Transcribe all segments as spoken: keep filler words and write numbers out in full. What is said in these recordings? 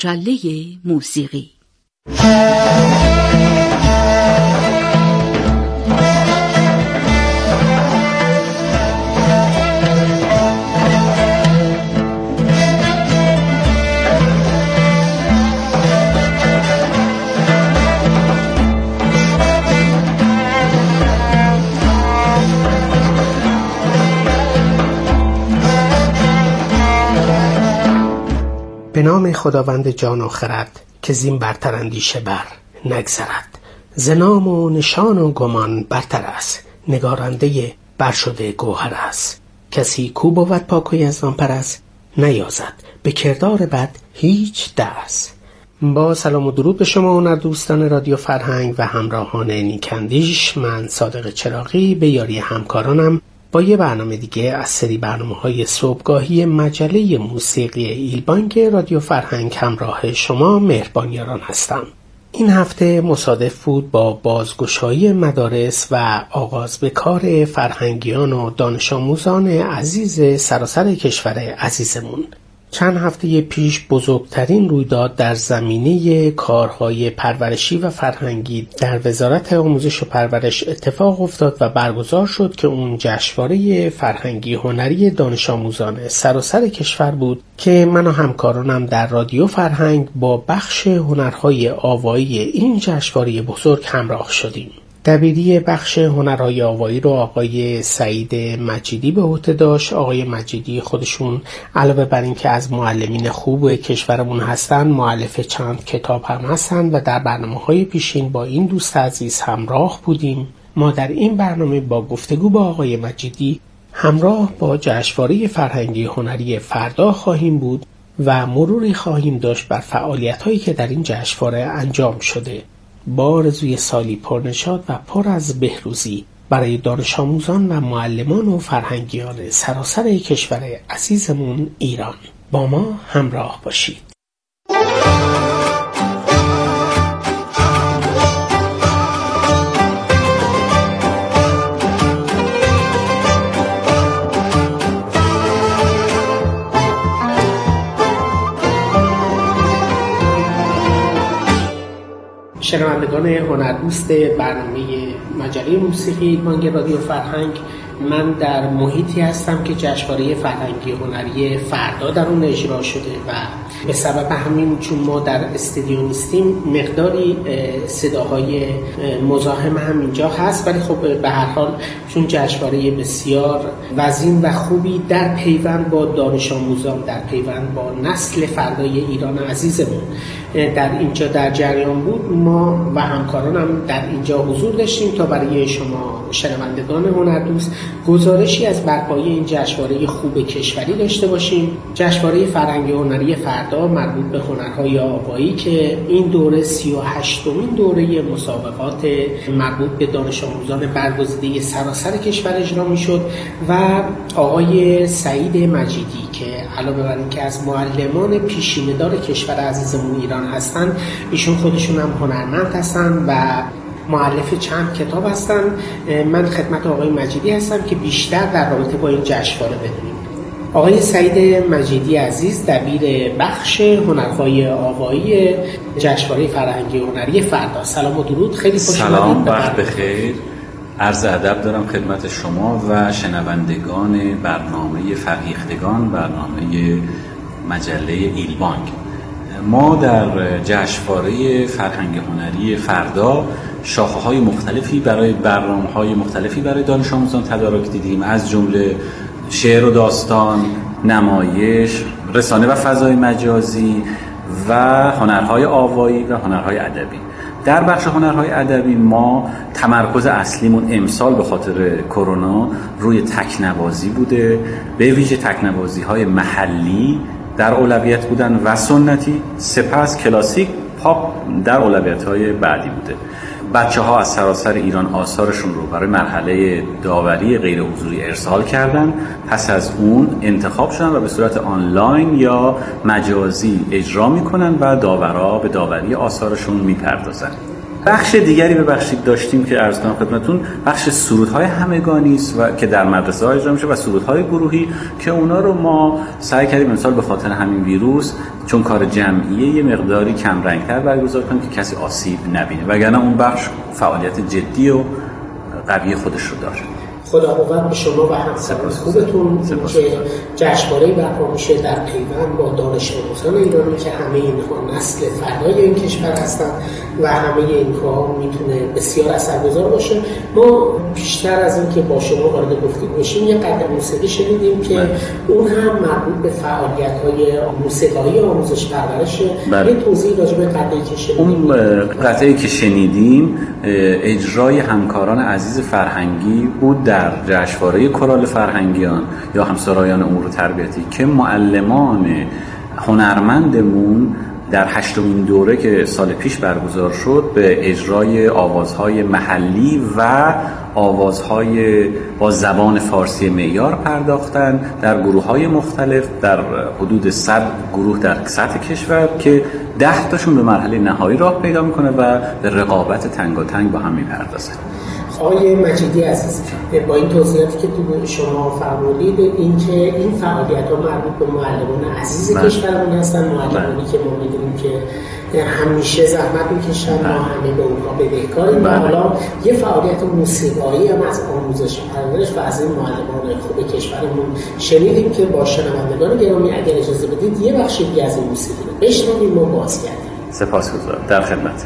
چله موسیقی. به نام خداوند جان و خرد که زین برتر اندیشه بر نگذرد. ز نام و نشان و گمان برتر است، نگارنده برشده گوهر است. کسی کو بود پاک و یزدان پرست، نیازد به کردار بد هیچ دست. با سلام و درود به شما هنر دوستان رادیو فرهنگ و همراهان نیکندیش، من صادق چراغی به یاری همکارانم با یه برنامه دیگه از سری برنامه‌های صبحگاهی مجله موسیقی ایلبانگ رادیو فرهنگ همراه شما مهربان یاران هستم. این هفته مصادف بود با بازگشایی مدارس و آغاز به کار فرهنگیان و دانش آموزان عزیز سراسر کشور عزیزمون. چند هفته پیش بزرگترین رویداد در زمینه کارهای پرورشی و فرهنگی در وزارت آموزش و پرورش اتفاق افتاد و برگزار شد که اون جشنواره فرهنگی هنری دانش آموزان سراسر کشور بود که من و همکارانم در رادیو فرهنگ با بخش هنرهای آوایی این جشنواره بزرگ همراه شدیم. دبیری بخش هنرهای آوایی رو آقای سعید مجیدی به عهده داشت. آقای مجیدی خودشون علاوه بر این که از معلمین خوب کشورمون هستن، مؤلف چند کتاب هم هستن و در برنامه‌های پیشین با این دوست عزیز همراه بودیم. ما در این برنامه با گفتگو با آقای مجیدی همراه با جشنواره فرهنگی هنری فردا خواهیم بود و مروری خواهیم داشت بر فعالیت‌هایی که در این جشنواره انجام شده. با آرزوی سالی پرنشاط و پر از بهروزی برای دانش آموزان و معلمان و فرهنگیان سراسر کشور عزیزمون ایران. با ما همراه باشید. شنوندگان هنردوست برنامه مجله موسیقی ایلبانگ رادیو فرهنگ، من در محیطی هستم که جشنواره فرهنگی هنری فردا در اون اجرا شده و به سبب همین چون ما در استودیو نیستیم مقداری صداهای مزاحم هم اینجا هست، ولی خب به هر حال چون جشنواره بسیار وزین و خوبی در پیوند با دانش آموزان، در پیوند با نسل فردای ایران عزیزمون در اینجا در جریان بود، ما و همکارانم در اینجا حضور داشتیم تا برای شما شنوندگان هنردوست گزارشی از برپایی این جشنواره خوب کشوری داشته باشیم. جشنواره فرهنگی هنری فردا مربوط به هنرهای آوایی که این دوره سی و هشتمین دوره مسابقات مربوط به دانش آموزان برگزیده سراسر کشور اجرا میشد و آقای سعید مجیدی که علاوه بر اینکه از معلمان پیشینه‌دار کشور عزیزمون ایران هستن، ایشون خودشون هم هنرمند هستن و مؤلف چند کتاب هستن. من خدمت آقای مجیدی هستم که بیشتر در رابطه با این جشنواره بدونیم. آقای سعید مجیدی عزیز دبیر بخش هنرهای آوایی جشنواره فرهنگی هنری فردا، سلام و درود، خیلی خوش اومدید. سلام، وقت بخیر. عرض ادب دارم خدمت شما و شنوندگان برنامه فرهیختگان، برنامه مجله ایلبانگ. ما در جشنواره فرهنگ هنری فردا شاخه‌های مختلفی برای برنامه‌های مختلفی برای دانش آموزان تدارک دیدیم، از جمله شعر و داستان، نمایش، رسانه و فضای مجازی و هنرهای آوایی و هنرهای ادبی. در بخش هنرهای ادبی ما تمرکز اصلیمون امسال به خاطر کرونا روی تکنوازی بوده، به ویژه تکنوازی‌های محلی در اولویت بودن و سنتی، سپس کلاسیک پاپ در اولویت‌های بعدی بوده. بچه‌ها از سراسر ایران آثارشون رو برای مرحله داوری غیر حضوری ارسال کردن، پس از اون انتخاب شدن و به صورت آنلاین یا مجازی اجرا میکنن و داورا به داوری آثارشون میپردازن. بخش دیگری ببخشید داشتیم که عرض کنم خدمتتون، بخش سرودهای همگانی است و که در مدرسه ها اجرا میشه و سرودهای گروهی که اونا رو ما سعی کردیم مثلا به خاطر همین ویروس چون کار جمعیه یه مقداری کم رنگ‌تر برگزار کنیم که کسی آسیب نبینه، وگرنه اون بخش فعالیت جدی و قوی خودش رو داره. خدا قوت به شما و همکاران خوبتون که جشنواره‌ای برپا میشه در پیوند با دانش آموزان ایرانی که همه اینها نسل فردای این کشور هستند و همه اینها میتونه بسیار اثرگذار باشه. ما بیشتر از این که با شما وارد گفتگو بشیم یه قطعه موسیقی شنیدیم که اون هم مربوط به فعالیت‌های موسیقایی آموزش پرورشه. یه توضیح راجع به قطعه‌ای که شنیدیم. اون قطعه‌ای که شنیدیم اجرای همکاران عزیز فرهنگی بود در جشنواره کورال فرهنگیان یا همسرایان امور تربیتی که معلمان هنرمندمون در هشتمین دوره که سال پیش برگزار شد به اجرای آوازهای محلی و آوازهای با زبان فارسی معیار پرداختن در گروه‌های مختلف در حدود صد گروه در سطح کشور که ده تاشون به مرحله نهایی راه پیدا میکنه و به رقابت تنگاتنگ با هم میپردازه. آقای مجیدی عزیز، با این توضیحاتی که تو شما فرمودید اینکه این فعالیت‌ها مربوط به معلمان عزیز کشورمون هستن، معلمانی که ما می‌دونیم که همیشه زحمت می‌کشن، ما همه به اونها بدهکاریم و حالا یه فعالیت موسیقایی هم از آموزش پرورش و از این معلمان خوب کشورمون شنیدیم که با شنوندگان گرامی اگر اجازه بدید یه بخش دیگه از این موسیقی رو بشنویم و بازگردیم. سپاسگزارم، در خدمت.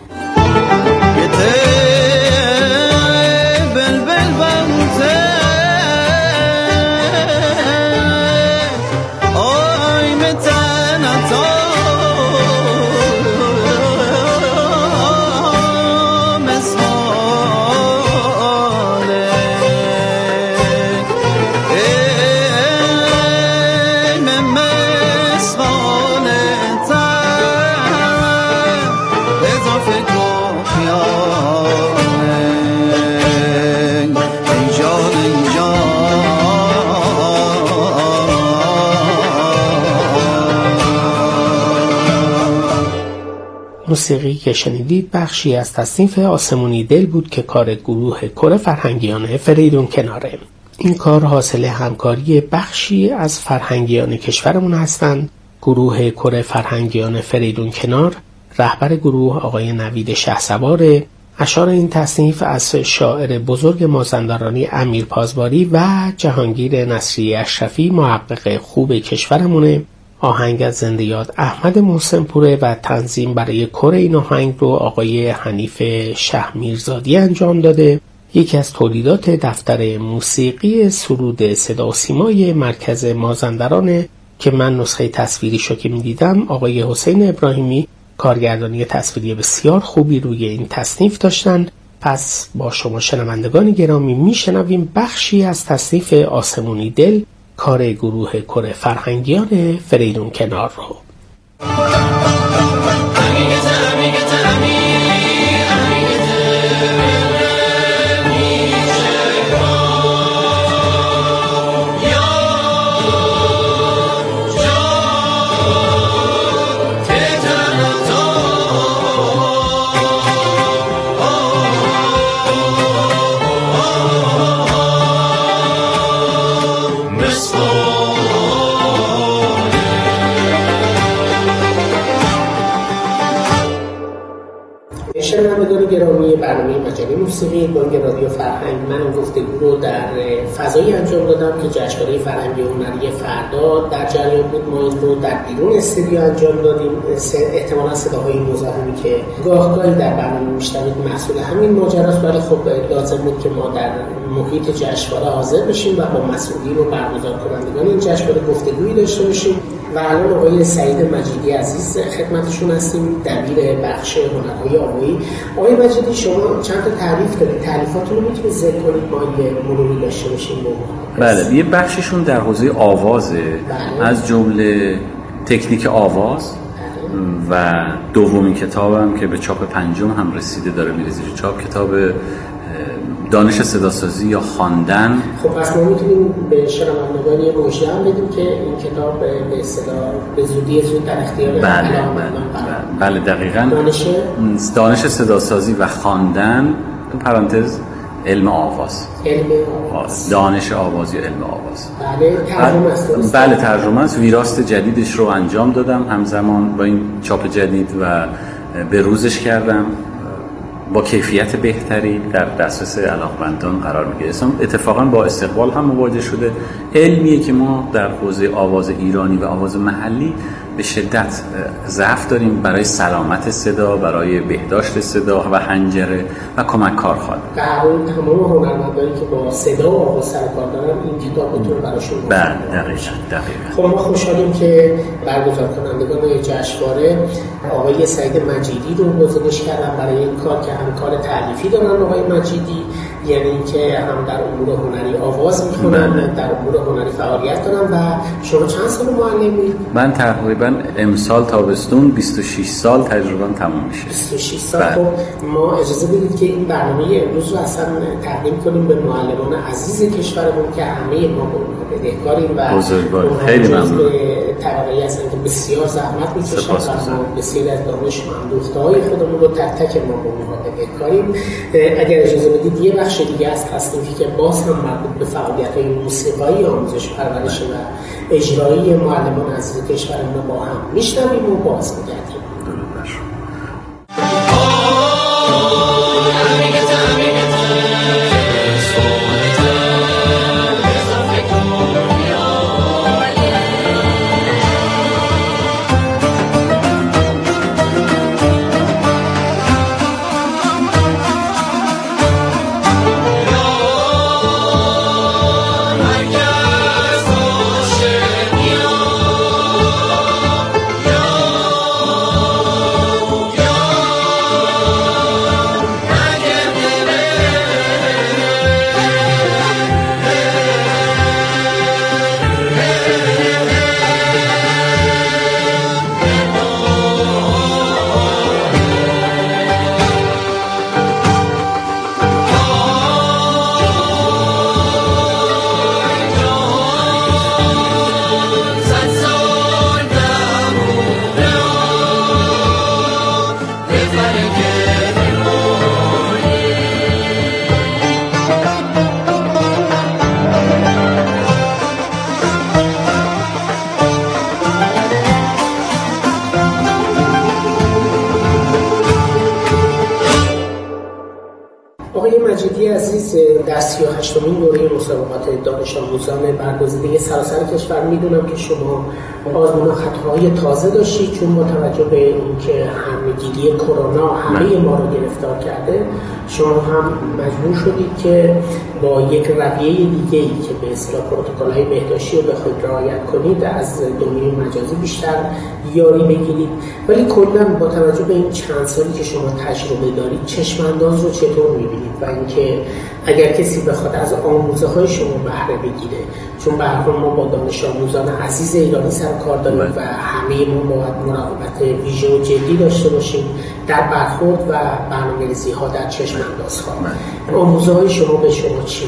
موسیقی که شنیدید بخشی از تصنیف آسمونی دل بود که کار گروه کره فرهنگیان فریدون کناره. این کار حاصل همکاری بخشی از فرهنگیان کشورمون هستند. گروه کره فرهنگیان فریدون کنار، رهبر گروه آقای نوید شهسواره. اشعار این تصنیف از شاعر بزرگ مازندرانی امیر پازباری و جهانگیر نصری اشرفی محقق خوب کشورمونه. آهنگ از زنده یاد احمد محسن پوره و تنظیم برای کره این آهنگ رو آقای حنیف شهمیرزادی انجام داده. یکی از تولیدات دفتر موسیقی سرود صدا و سیمای مرکز مازندرانه که من نسخه تصویریشو که می‌دیدم آقای حسین ابراهیمی کارگردانی تصویری بسیار خوبی روی این تصنیف داشتن. پس با شما شنوندگان گرامی میشنویم بخشی از تصنیف آسمونی دل، کار گروه کره فرهنگیان فریدون کنار رو. شنوندگان گرامی برنامه مجله موسیقی بانگ رادیو فرهنگ، من این گفتگو رو در فضایی انجام دادم که جشنواره فرهنگی هنری فردا در جریان بود. ما این رو در بیرون استودیو انجام دادیم. احتمالا صداهای مزاحمی که گاه گاهی در برنامه میشنوید محصول همین ماجراست، ولی خب لازم بود که ما در محیط جشنواره حاضر بشیم و با مسئولین و برگزار کنندگان این جشنواره گفتگویی داشته باشیم. و الان آقای سعید مجیدی عزیز خدمتشون هستیم، دبیر بخش هنرهای آوایی. آقای مجیدی شما چند تا تعریف دارید، تعریفاتون رو میتونید ذکر کنید ما یه مروری داشته باشیم؟ بله، یه بخششون در حوزه آوازه، بله. از جمله تکنیک آواز، بله. و دومین کتابم که به چاپ پنجم هم رسیده داره میره زیر چاپ، کتاب دانش صداسازی یا خواندن. خب پس ما میتونیم به شنوندگان یه مژده هم بدیم که این کتاب به اصطلاح به زودی زود در اختیار بله بله بله دقیقاً. دانش دانش صداسازی و خواندن تو پرانتز علم آواز. علم آواز. دانش آواز یا علم آواز. بله ترجمه است. بله ترجمه است. ویراست جدیدش رو انجام دادم همزمان با این چاپ جدید و به روزش کردم. با کیفیت بهتری در دسترس علاقمندان قرار میگیره. اتفاقا با استقبال هم مواجه شده. علمیه که ما در حوزه آواز ایرانی و آواز محلی به شدت ضعف داریم برای سلامت صدا، برای بهداشت صدا و حنجره و کمک کارخوان. در اون تمام هنرمندانی که با صدا و آواز سر کار دارن این کتاب بتونه براشون بله دقیقاً دقیقاً. خب ما خوشحالیم که برگزار کنندگان جشنواره آقای سعید مجیدی رو گزارش کردن برای این کار که هم کار تألیفی دارن آقای مجیدی، یعنی اینکه هم در امور هنری آواز میخونن، در امور هنری فعالیت دارن. و شما چند سال معلمی؟ من تقریبا امسال تابستون بیست و شش سال تجربه‌ام تموم میشه. بیست و شش سال. خب ما اجازه بدید که این برنامه امروز رو اصلا تقدیم کنیم به معلمان عزیز کشورمون که همه ما به اونها بدهکاریم و بزرگوار. خیلی ممنون. طبقه‌ای هستن که بسیار زحمت می‌کشن و بسیار از دانش و اندوخته‌های خودمون رو تک تک ما به اونها بدهکاریم. اگر اجازه بدید یه بخش دیگه از تصنیفی که باز هم مربوط به فعالیت‌های موسیقایی آموزش پرورش و اجرایی معلمان عزیز کشورمون رو با هم میشنویم و باز می‌گردیم. درود بر شما. مجیدی عزیز، در سی و هشتمین دوره مسابقات دانش آموزان برگزیده سراسر کشور میدونم که شما آزمون و خطاهای تازه داشتید، چون با توجه به اینکه همه‌گیری کرونا همه ما رو گرفتار کرده، شما هم مجبور شدید که با یک رویه دیگه‌ای که به اصطلاح پروتکل‌های بهداشتی رو بخواید رعایت کنید از دنیای مجازی بیشتر یاری بگیرید. ولی کلاً با توجه به این چند سالی که شما تجربه دارید، چشم‌انداز رو چطور می‌بینید و اینکه اگر کسی بخواد از آموزه‌های شما بهره بگیره، چون به هر حال ما با دانش آموزان عزیز ایرانی سر کار داریم و همه ما باید مراقبت ویژه و جدی داشته باشیم در برخورد و برنامه‌ریزی‌ها در چشم‌اندازها. آموزه‌های شما به شما چی؟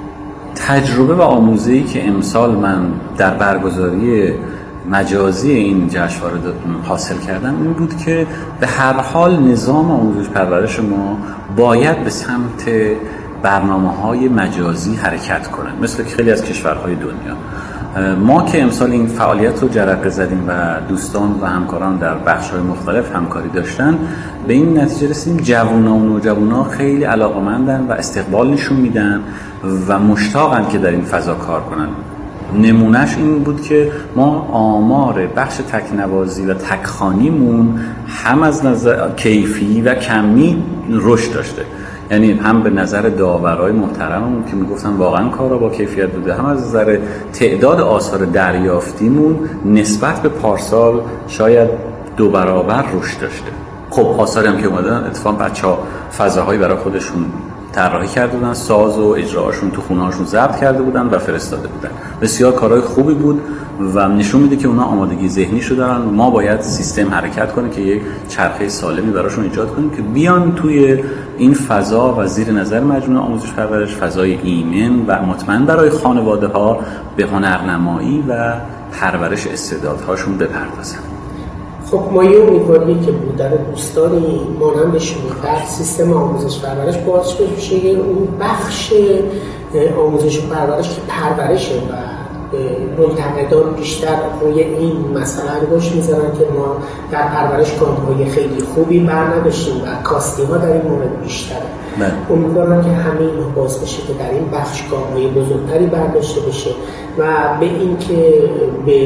تجربه و آموزه‌ای که امسال من در برگزاری مجازی این جشنواره حاصل کردم این بود که به هر حال نظام آموزش پرورش ما باید به سمت برنامه‌های مجازی حرکت کنه، مثل خیلی از کشورهای دنیا. ما که امسال این فعالیت رو جرقه زدیم و دوستان و همکاران در بخش‌های مختلف همکاری داشتن، به این نتیجه رسیدیم جوونا و نوجوانا خیلی علاقه‌مندن و استقبال نشون میدن و مشتاقن که در این فضا کار کنن. نمونهش این بود که ما آمار بخش تکنوازی و تکخوانیمون هم از نظر کیفی و کمی رشد داشته، یعنی هم به نظر داورای محترممون که میگفتن واقعا کارا با کیفیت بوده، هم از نظر تعداد آثار دریافتیمون نسبت به پارسال شاید دو برابر رشد داشته. خب آثاری هم که اومدن اتفاقا بچه‌ها فضاهایی برای خودشون طراحی کرده بودن، ساز و اجراهاشون تو خونه‌هاشون ضبط کرده بودن و فرستاده بودن. بسیار کارهای خوبی بود و نشون میده که اونا آمادگی ذهنیشو دارن. ما باید سیستم حرکت کنه که یک چرخه سالمی براشون ایجاد کنیم که بیان توی این فضا و زیر نظر مجموعه آموزش پرورش فضای ایمن و مطمئن برای خانواده‌ها به هنرنمایی و پرورش استعدادهاشون بپردازن. خب ما یه امیدواری که بودن دوستانی مانند شما در سیستم آموزش پرورش باعث بشه اون بخش آموزش و پرورش که پرورشه و منتقدان بیشتر روی این مسئله انگشت می‌زنن که ما در پرورش گام‌های خیلی خوبی برنداشتیم و کاستی‌ها در این مورد بیشتره. امیدوارم که همه اینها باعث بشه که در این بخش گام‌های بزرگتری برداشته بشه و به این که به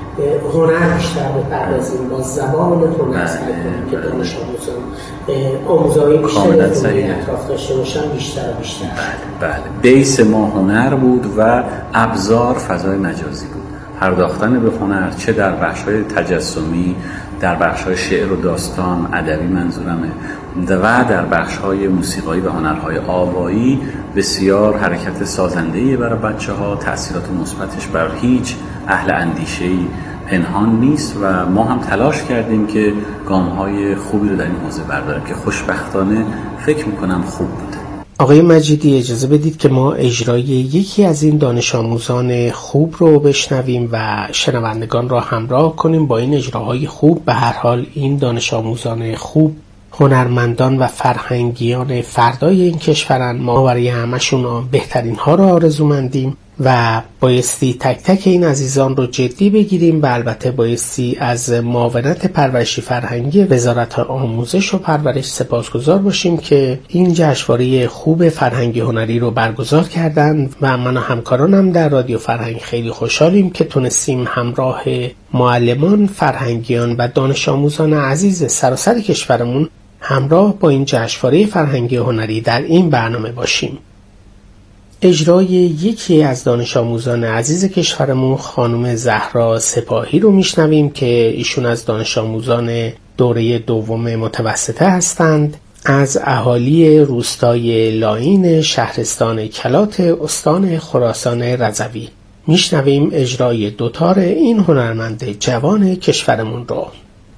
هنر بیشتر بپردازیم، با زبان هنر سعی کنیم که دانش آموزان آموزهای بیشتری از اطراف داشته باشن بیشتر و بیشتر. بله بله. بیس ما هنر بود و ابزار فضای مجازی بود. پرداختن به هنر چه در بخش‌های تجسمی، در بخش‌های شعر و داستان، ادبی منظورمه، و در بخش‌های موسیقایی و هنرهای آوایی بسیار حرکت سازنده‌ای برای بچه‌ها، تأثیرات مثبتش بر هیچ اهل اندیشه‌ای پنهان نیست و ما هم تلاش کردیم که گام‌های خوبی رو در این حوزه برداریم که خوشبختانه فکر می‌کنم خوب بوده. آقای مجیدی اجازه بدید که ما اجرای یکی از این دانش آموزان خوب رو بشنویم و شنوندگان را همراه کنیم با این اجراهای خوب. به هر حال این دانش آموزان خوب هنرمندان و فرهنگیان فردای این کشورن. ما برای همشون بهترین ها رو آرزومندیم و بایستی تک تک این عزیزان رو جدی بگیریم و البته بایستی از معاونت پرورشی فرهنگی وزارت آموزش و پرورش سپاسگزار باشیم که این جشنواره خوب فرهنگی هنری رو برگزار کردن و من و همکارانم در رادیو فرهنگ خیلی خوشحالیم که تونستیم همراه معلمان، فرهنگیان و دانش آموزان عزیز سراسر کشورمون همراه با این جشنواره فرهنگی هنری در این برنامه باشیم. اجرای یکی از دانش آموزان عزیز کشورمون خانم زهرا سپاهی رو میشنویم که ایشون از دانش آموزان دوره دوم متوسطه هستند، از اهالی روستای لاین شهرستان کلات استان خراسان رضوی. میشنویم اجرای دوتار این هنرمند جوان کشورمون رو.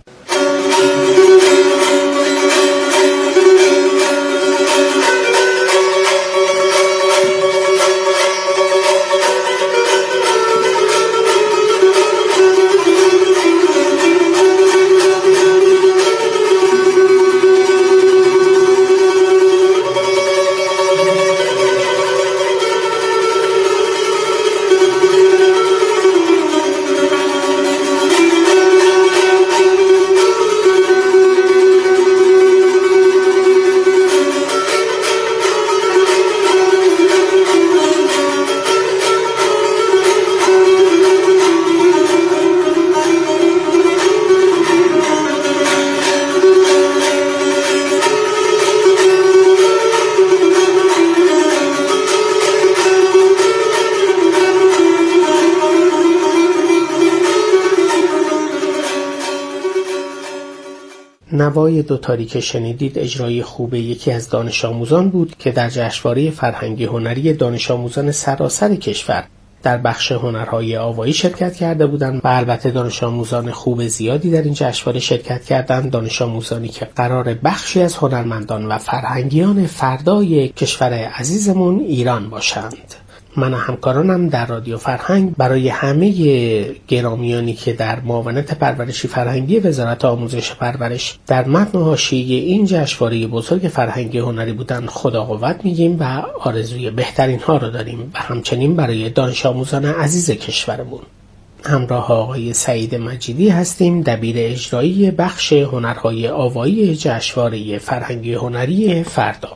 نوای دوتاری که شنیدید اجرای خوب یکی از دانش آموزان بود که در جشنواره فرهنگی هنری دانش آموزان سراسر کشور در بخش هنرهای آوایی شرکت کرده بودند و البته دانش آموزان خوب زیادی در این جشنواره شرکت کردند، دانش آموزانی که قرار بخشی از هنرمندان و فرهنگیان فردای کشور عزیزمون ایران باشند. من و همکارانم در رادیو فرهنگ برای همه گرامیانی که در معاونت پرورشی فرهنگی وزارت آموزش پرورش در متن و حاشیه این جشنواره بزرگ فرهنگی هنری بودن خدا قوت میگیم و آرزوی بهترین ها رو داریم و همچنین برای دانش آموزان عزیز کشورمون. همراه آقای سعید مجیدی هستیم، دبیر اجرایی بخش هنرهای آوایی جشنواره فرهنگی هنری فردا.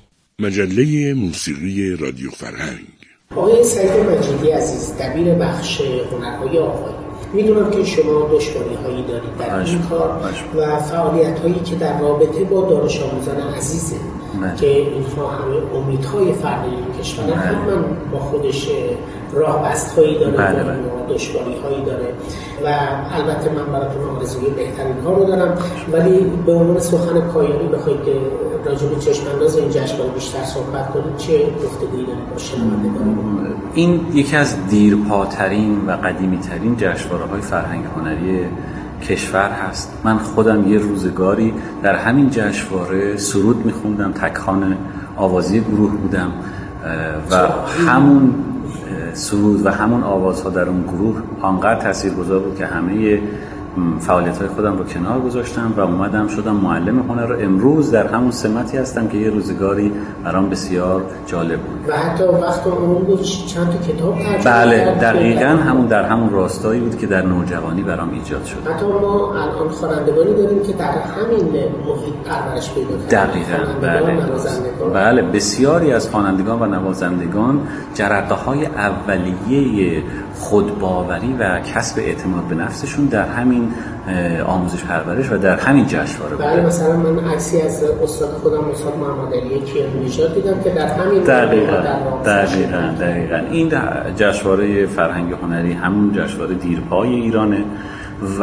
مجله موسیقی رادیو فرهنگ. آقای سعید مجیدی عزیز، دبیر بخش هنرهای آوایی، میدونم که شما دشواری هایی دارید در این کار و فعالیت هایی که در رابطه با دانش آموزان عزیزه که اینها همه امیدهای فردای این کشور حتما با خودش راه بست هایی داره و دشواری هایی داره و البته من براتون آرزوی بهترین ها رو دارم، ولی به عنوان سخن پایانی بخواید که راجع به چشم انداز این جشنواره بیشتر صحبت کنید، چه گفتگویی دارید با شنوندگان؟ این یکی از دیرپاترین و قدیمی‌ترین جشنواره‌های فرهنگ هنری کشور هست. من خودم یه روزگاری در همین جشنواره سرود می‌خوندم، تکخوان آوازی گروه بودم و همون سرود و همون آوازها در اون گروه آنقدر تاثیرگذار بود که همه فعالیت‌های خودم رو کنار گذاشتم و اومدم شدم معلم هنر. رو امروز در همون سمتی هستم که یه روزگاری برام بسیار جالب بود و حتی وقت اون گذاشت چند تا کتاب ترجمه بله دقیقاً همون در همون راستایی بود که در نوجوانی برام ایجاد شد. حتی ما الان خوانندگانی داریم که در همین محیط پرورش پیدا کردن. دقیقاً بله بله بسیاری از خوانندگان و نوازندگان جرقه‌های اولیه خودباوری و کسب اعتماد به نفسشون در همین آموزش پرورش و در همین جشنواره بوده. بله مثلا من عکسی از استاد خودم استاد محمد علی کیانی‌نژاد دیدم که در همین دقیقاً دقیقاً دقیقاً این جشنواره فرهنگ هنری همون جشنواره دیرپای ایرانه و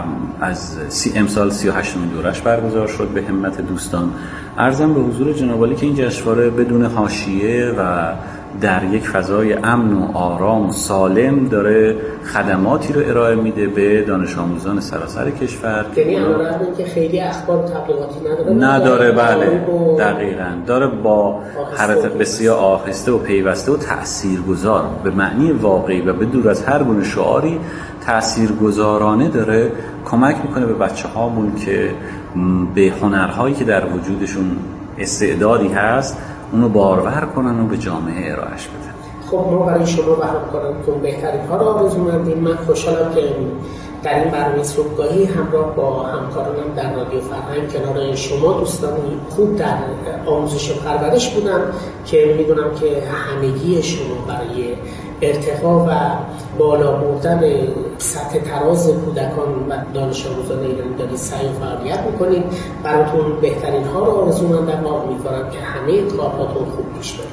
از سی امسال سی و هشتمین دورش برگزار شد. به همت دوستان عرضم به حضور جناب عالی که این جشنواره بدون حاشیه و در یک فضای امن و آرام و سالم داره خدماتی رو ارائه میده به دانش آموزان سراسر کشور. یعنی علاوه بر که خیلی اخبار تبلیغاتی نداره نداره بله دقیقاً داره با حرکت بسیار آهسته و پیوسته و تاثیرگذار به معنی واقعی و به دور از هر گونه شعاری تاثیرگذارانه داره کمک میکنه به بچه‌هامون که به هنرهایی که در وجودشون استعدادی هست اونو بارور کنن و به جامعه ارائهش بدن. خب ما برای شما و همکارانتون بهترین ها رو آرزو می‌کنیم. من خوشحالم که در این برنامه صبحگاهی همراه با همکارانم در رادیو فرهنگ کنار شما دوستانی خوب در آموزش و پرورش بودم که میدونم که همگی شما برای ارتقا و بالا بردن سطح تراز کودکان و دانش آموزان ایرانی دارید سعی و فعالیت میکنید. براتون بهترین ها رو آرزومندم و امیدوارم که همه کارهاتون خوب پیش بره.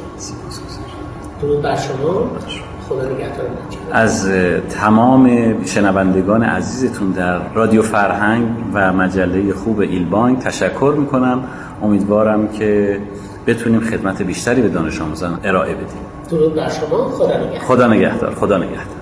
درود بر شما. خدا نگهدار. از تمام شنوندگان عزیزتون در رادیو فرهنگ و مجله خوب ایلبانگ تشکر میکنم. امیدوارم که بتونیم خدمت بیشتری به دانش آموزان ارائه بدیم. درود بر شما. خدا نگهدار. خدا نگهدار. خدا نگهدار.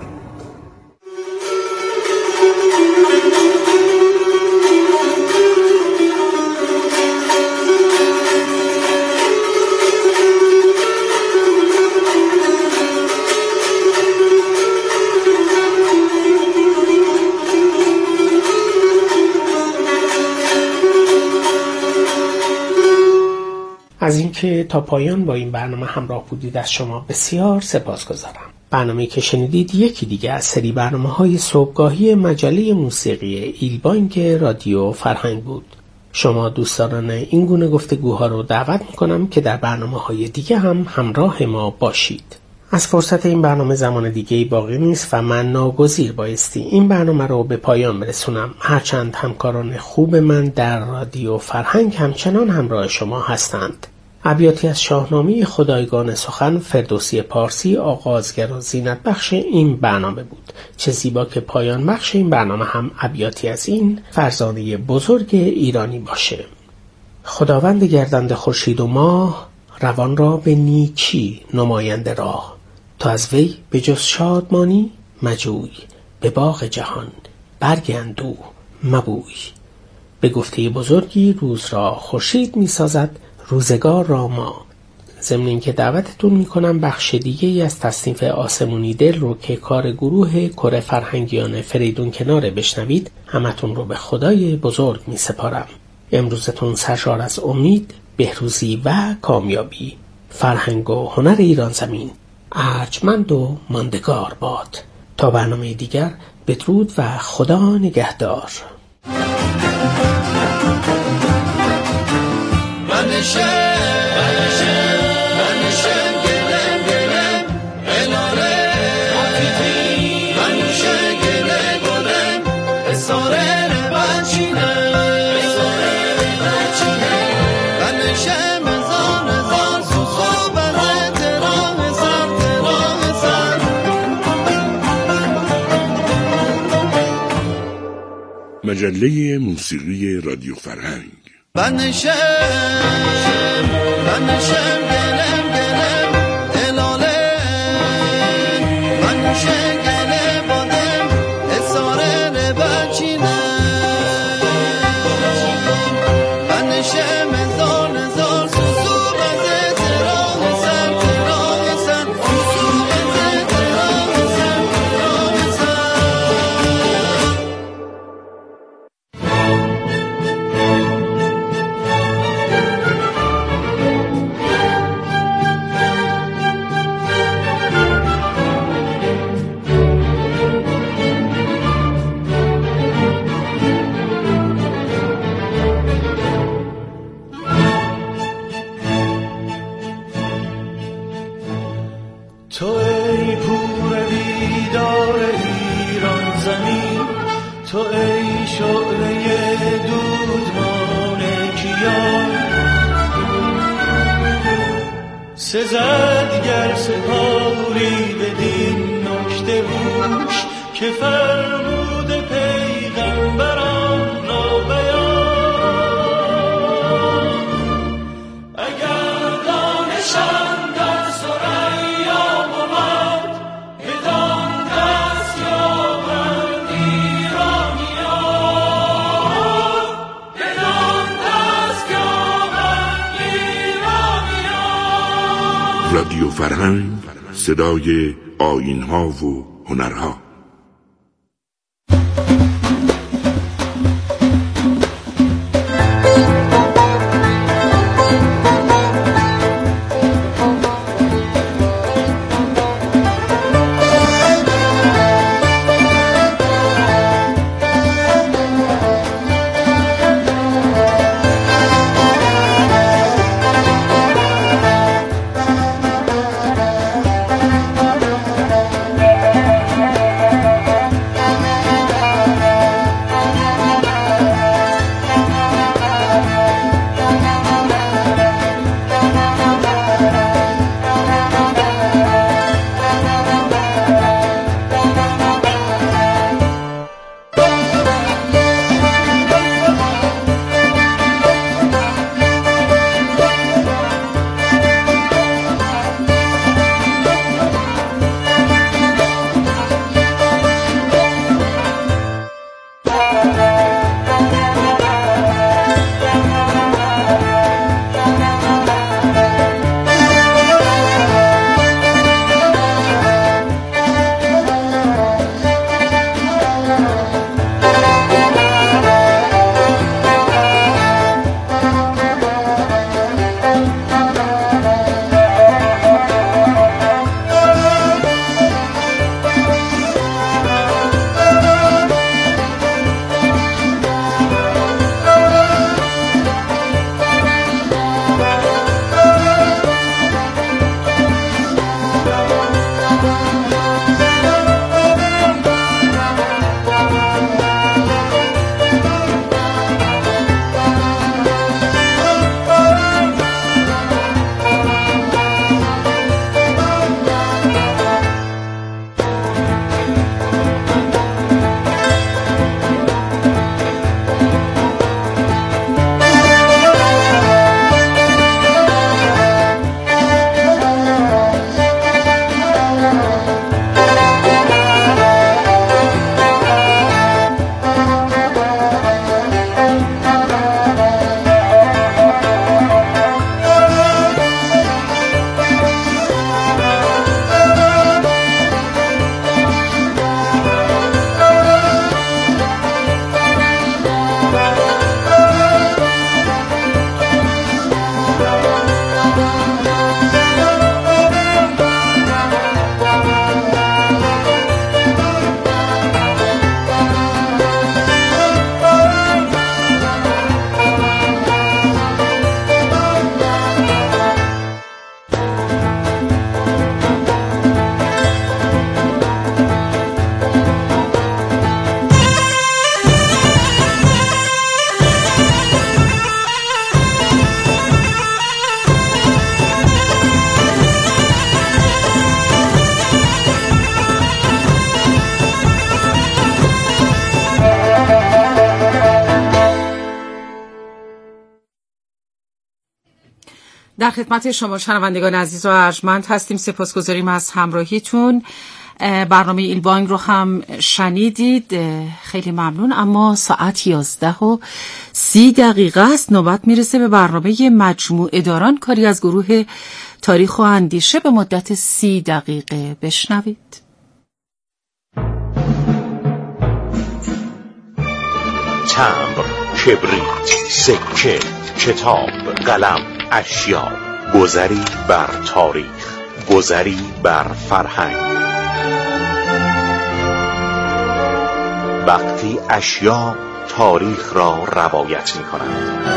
از اینکه تا پایان با این برنامه همراه بودید از شما بسیار سپاسگزارم. برنامه‌ای که شنیدید یکی دیگه از سری برنامه‌های صبحگاهی مجله موسیقی ایلبانگ رادیو فرهنگ بود. شما دوستان این گونه گفتگوها رو دعوت می‌کنم که در برنامه‌های دیگه هم همراه ما باشید. از فرصت این برنامه زمان دیگه‌ای باقی نیست و من ناگزیر بایستی این برنامه رو به پایان برسونم. هرچند همکاران خوب من در رادیو فرهنگ همچنان همراه شما هستند. ابیاتی از شاهنامه خدایگان سخن فردوسی پارسی آغازگر و زینت بخش این برنامه بود. چه زیبا که پایان بخش این برنامه هم ابیاتی از این فرزانه بزرگ ایرانی باشه. خداوند گردنده خورشید و ماه، روان را به نیکی نماینده راه. تا از وی به جز شادمانی مجوی، به باغ جهان برگ اندوه مبوی. به گفته بزرگی روز را خورشید می سازد، روزگار را ما. ضمن اینکه دعوتتون میکنم بخش دیگه ای از تصنیف آسمونی دل رو که کار گروه کره فرهنگیان فریدون کناره بشنوید. همتون رو به خدای بزرگ می سپارم. امروزتون سرشار از امید، بهروزی و کامیابی. فرهنگ و هنر ایران زمین ارجمند و ماندگار باد. تا برنامه دیگر بدرود و خدا نگهدار. منشه منشه منشه گلم گلم الاره مفیدی منشه گله گلم اساره بچینه اساره بچینه منشه مزان مزان سوسو بره ترام سر ترام سر. مجله موسیقی رادیو فرهنگ. منشه منشه گلم گلم الاله منشه گله بادم اساره بچینه منشه مزار نزار سوسو بزه ترام سر ترام سر سوسو بزه ترام سر ترام سر. ایران زمین، تو ای شعله دودمان کیان. سزد گر سپاری بدین نکته هوش، که فرمود پیغمبران را بیان. اگر دانشان در ثریا بود، بدان دست یابند ایرانیان، بدان دست یابند ایرانیان. رادیو فرهنگ، صدای آیین‌ها و هنرها. در خدمت شما شنوندگان عزیز و ارجمند هستیم. سپاسگزاریم از همراهیتون. برنامه ایلبانگ رو هم شنیدید، خیلی ممنون. اما ساعت یازده و سی دقیقه است، نوبت میرسه به برنامه مجموعه داران، کاری از گروه تاریخ و اندیشه. به مدت سی دقیقه بشنوید. تمبر، کبریت، سکه، کتاب، قلم، اشیا، گذری بر تاریخ، گذری بر فرهنگ. وقتی اشیا تاریخ را روایت می کنند.